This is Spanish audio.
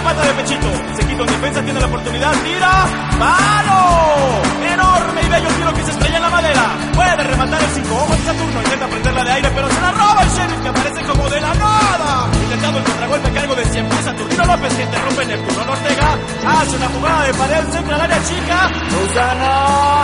remata de pechito. Se quita en defensa, tiene la oportunidad, tira. ¡Palo! Enorme y bello tiro que se estrella en la madera. Puede rematar el 5. Ojo en Saturno, intenta prenderla de aire, pero se la roba el Sheriff, que aparece como de la nada. Intentando el contragolpe a cargo de siempre Saturnino López, que interrumpe Neptuno Ortega. Hace una jugada de pared, centra al área chica. Susana